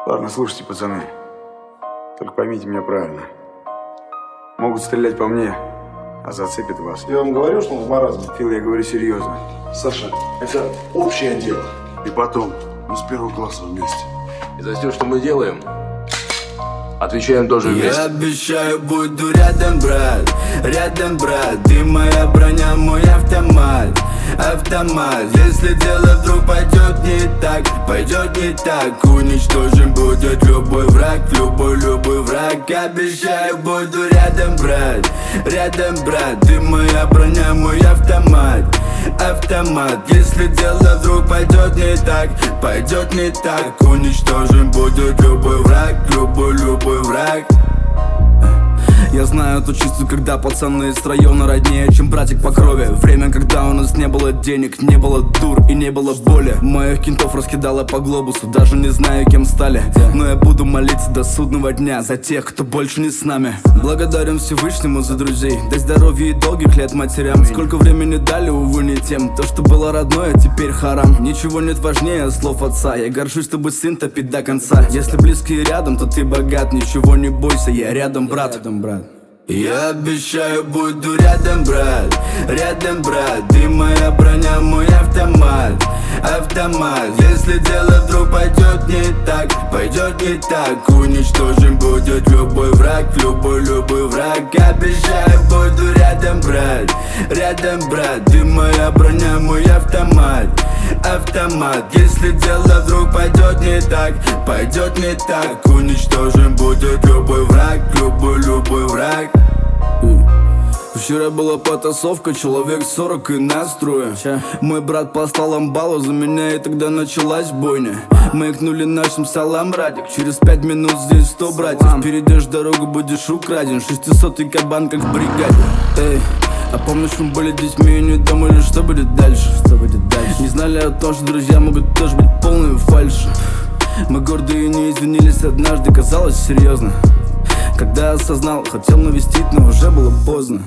Ладно, слушайте, пацаны. Только поймите меня правильно. Могут стрелять по мне, а зацепит вас. Я вам говорю, что он в маразме. Фил, я говорю серьезно. Саша, это общее дело. И потом, мы с первого класса вместе. И за все, что мы делаем, отвечаем тоже вместе. Я обещаю, буду рядом, брат, ты моя броня, мой автомат. Если дело вдруг пойдет не так, уничтожим будет любой враг, любой враг. Обещаю, буду рядом, брат, ты моя броня, мой автомат. Если дело вдруг пойдет не так, уничтожим будет любой враг, любой враг. Я знаю то чувство, когда пацаны из района роднее, чем братик по крови. Время, когда у нас не было денег, не было дур и не было боли. Моих кентов раскидало по глобусу, даже не знаю, кем стали. Но я буду молиться до судного дня за тех, кто больше не с нами. Благодарен Всевышнему за друзей, дай здоровья и долгих лет матерям. Сколько времени дали, увы, не тем. То, что было родное, теперь харам. Ничего нет важнее слов отца. Я горжусь, чтобы сын топит до конца. Если близкие рядом, то ты богат. Ничего не бойся, я рядом, брат. Я обещаю, буду рядом, брат, ты моя броня, мой автомат. Если дело вдруг пойдет не так, уничтожим будет любой враг, любой враг. Обещаю, буду рядом, брат, ты моя броня, мой автомат. Если дело вдруг пойдет не так, уничтожим будет любой враг, любой враг. Вчера была потасовка, человек 40 и настрое. Мой брат послал амбалу за меня, и тогда началась бойня. Мы икнули нашим салам, Радик. Через 5 минут здесь 100 братьев. Перейдешь дорогу, будешь украден. 600-й кабан, как в бригаде. Эй, а помнишь, мы были детьми и не думали, что будет дальше. Не знали о том, что друзья могут тоже быть полными фальши. Мы гордые и не извинились однажды, казалось серьезно. Когда осознал, хотел навестить, но уже было поздно.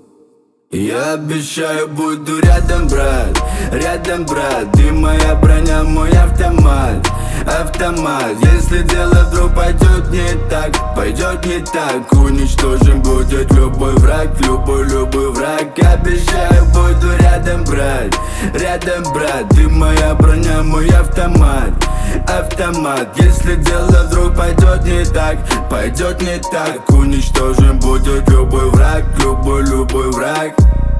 Я обещаю, буду рядом, брат, ты моя броня, мой автомат. Если дело вдруг пойдет не так, уничтожим будет любой враг, любой враг. Обещаю, буду рядом, брат, ты моя броня, мой автомат. Если дело вдруг пойдет не так, уничтожим будет любой враг, любой враг.